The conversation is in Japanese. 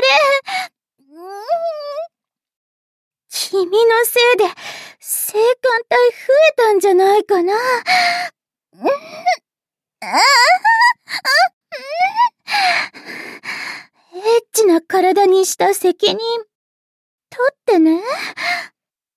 れ。君のせいで、性感帯増えたんじゃないかな。エッチな体にした責任、取ってね。